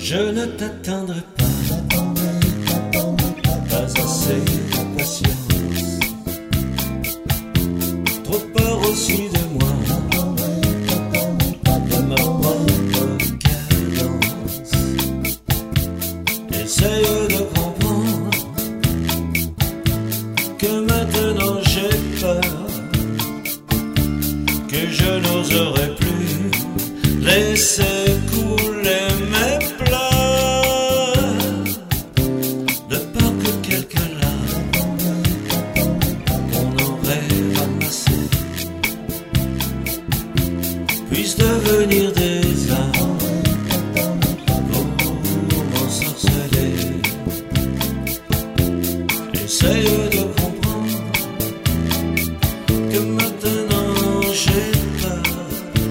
Je ne t'atteindrai pas, pas assez de patience, trop peur aussi de moi, de ma propre cadence. Essaye de comprendre que maintenant j'ai peur, que je n'oserai plus laisser couler mes pleurs, de peur que quelqu'un là qu'on aurait ramassé puisse devenir des armes pour m'ensorceler. Essaye de comprendre que maintenant j'ai peur,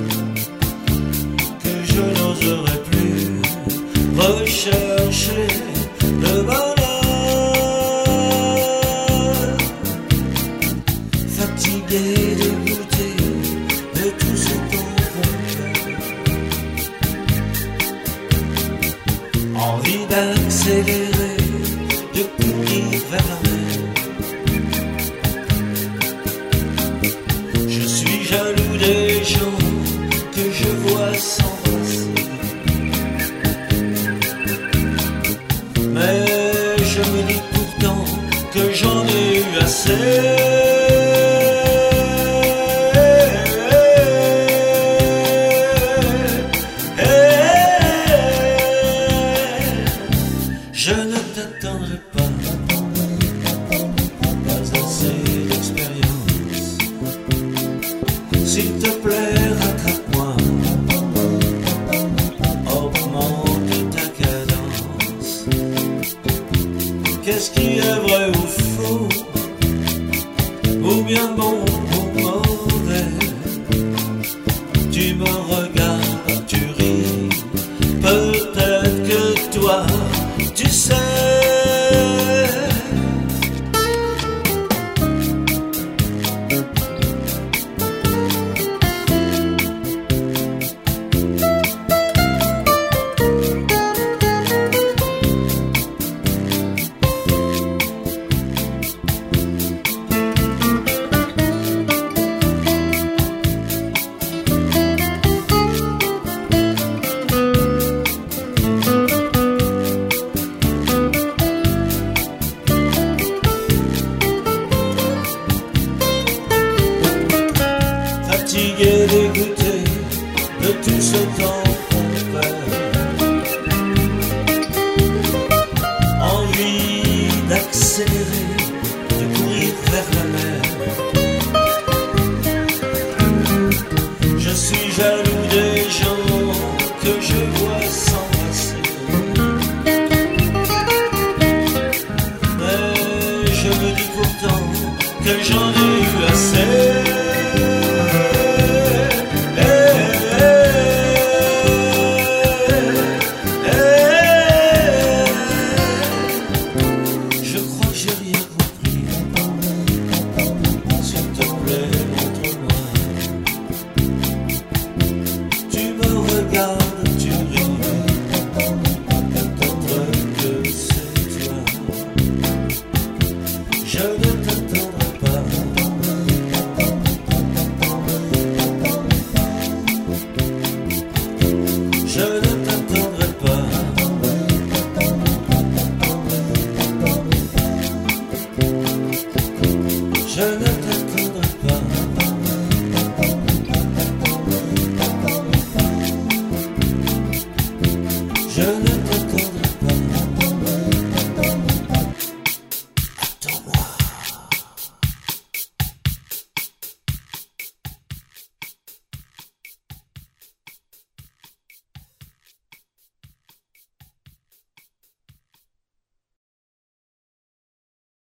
que je n'oserai plus rechercher le bonheur. Fatigué, dégoûté de tout ce qu'on veut, envie d'accélérer, de courir vers la mer. Je suis jaloux des gens que je vois s'embrasser, mais je me dis pourtant que j'en ai eu assez. Je ne t'attendrai pas, pas assez d'expérience. S'il te plaît, rattrape-moi, augmente ta cadence. Qu'est-ce qui est vrai ou faux, ou bien bon ou mauvais, tu me